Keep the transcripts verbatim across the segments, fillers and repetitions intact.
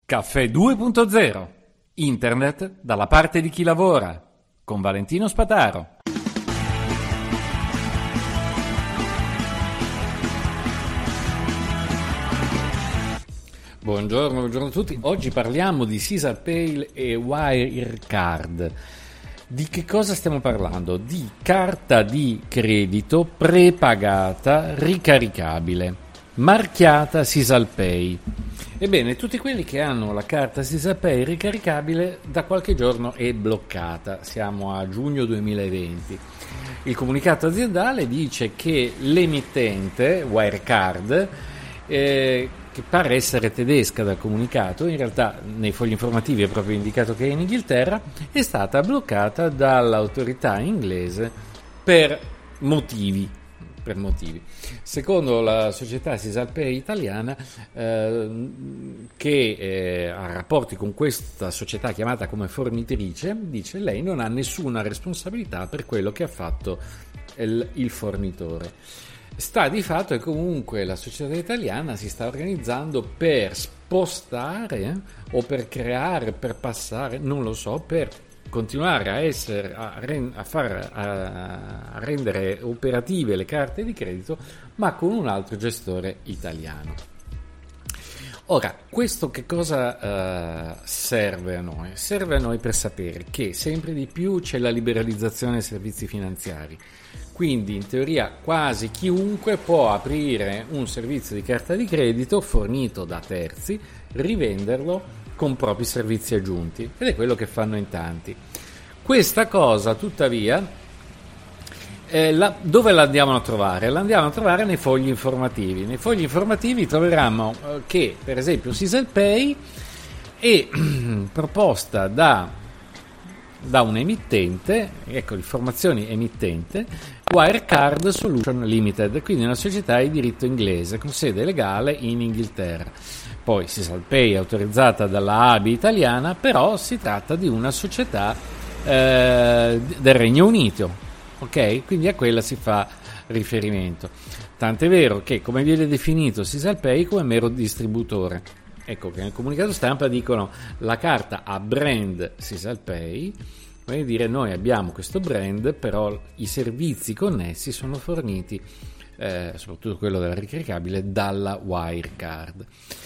Caffè due punto zero. Internet dalla parte di chi lavora. Con Valentino Spataro. Buongiorno, buongiorno a tutti. Oggi parliamo di SisalPay e Wirecard. Di che cosa stiamo parlando? Di carta di credito prepagata ricaricabile, marchiata SisalPay. Ebbene, tutti quelli che hanno la carta SisalPay ricaricabile da qualche giorno è bloccata. Siamo a giugno duemilaventi. Il comunicato aziendale dice che l'emittente Wirecard, eh, che pare essere tedesca dal comunicato, in realtà nei fogli informativi è proprio indicato che è in Inghilterra, è stata bloccata dall'autorità inglese per motivi. Per motivi. Secondo la società SisalPay italiana, eh, che eh, ha rapporti con questa società chiamata come fornitrice, dice lei non ha nessuna responsabilità per quello che ha fatto il, il fornitore. Sta di fatto che comunque la società italiana si sta organizzando per spostare eh, o per creare, per passare, non lo so, per continuare a essere a, rend, a far a, a rendere operative le carte di credito, ma con un altro gestore italiano. Ora, questo che cosa uh, serve a noi? Serve a noi per sapere che sempre di più c'è la liberalizzazione dei servizi finanziari. Quindi in teoria quasi chiunque può aprire un servizio di carta di credito fornito da terzi, rivenderlo con propri servizi aggiunti, ed è quello che fanno in tanti. Questa cosa, tuttavia, eh, la, dove la andiamo a trovare? La andiamo a trovare nei fogli informativi. Nei fogli informativi troveremo eh, che, per esempio, SisalPay è proposta da, da un emittente, ecco, informazioni emittente, Wirecard Solution Limited, quindi una società di diritto inglese con sede legale in Inghilterra. Poi SisalPay è autorizzata dalla A B I italiana, però si tratta di una società eh, del Regno Unito, ok? Quindi a quella si fa riferimento. Tant'è vero che, come viene definito SisalPay, come mero distributore. Ecco che nel comunicato stampa dicono la carta ha brand SisalPay, vuol dire noi abbiamo questo brand, però i servizi connessi sono forniti, eh, soprattutto quello della ricaricabile, dalla Wirecard.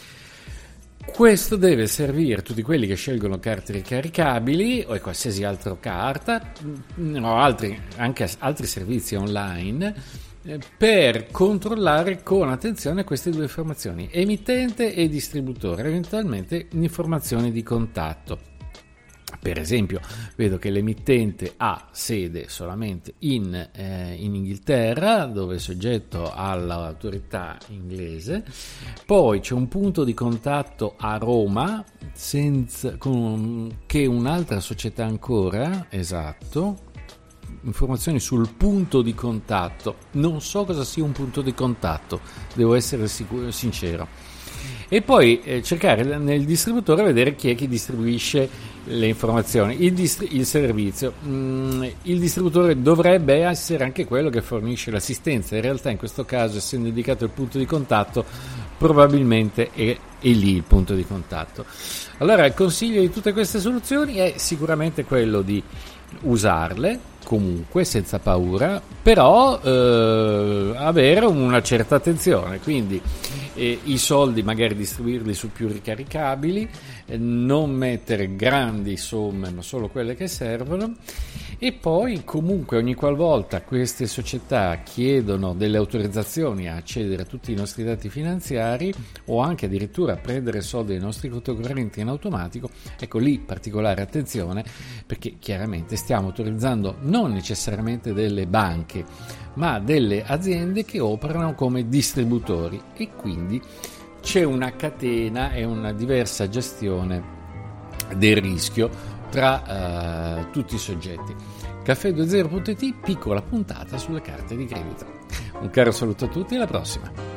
Questo deve servire a tutti quelli che scelgono carte ricaricabili o qualsiasi altra carta o altri, anche altri servizi online, eh, per controllare con attenzione queste due informazioni, emittente e distributore, eventualmente informazioni di contatto. Per esempio, vedo che l'emittente ha sede solamente in, eh, in Inghilterra, dove è soggetto all'autorità inglese. Poi c'è un punto di contatto a Roma, senza, con, che un'altra società ancora, esatto. Informazioni sul punto di contatto. Non so cosa sia un punto di contatto, devo essere sicuro, sincero. E poi eh, cercare nel distributore vedere chi è che distribuisce le informazioni, il, distri- il servizio. Mm, il distributore dovrebbe essere anche quello che fornisce l'assistenza. In realtà in questo caso, essendo indicato il punto di contatto, probabilmente è, è lì il punto di contatto. Allora il consiglio di tutte queste soluzioni è sicuramente quello di usarle comunque senza paura, però eh, avere una certa attenzione, quindi eh, i soldi magari distribuirli su più ricaricabili, eh, non mettere grandi somme ma solo quelle che servono, e poi comunque ogni qualvolta queste società chiedono delle autorizzazioni a accedere a tutti i nostri dati finanziari o anche addirittura a prendere soldi dai nostri conti correnti in automatico, ecco lì particolare attenzione, perché chiaramente stiamo autorizzando non necessariamente delle banche ma delle aziende che operano come distributori, e quindi c'è una catena e una diversa gestione del rischio tra uh, tutti i soggetti. Caffè due punto zero punto it, piccola puntata sulle carte di credito. Un caro saluto a tutti e alla prossima.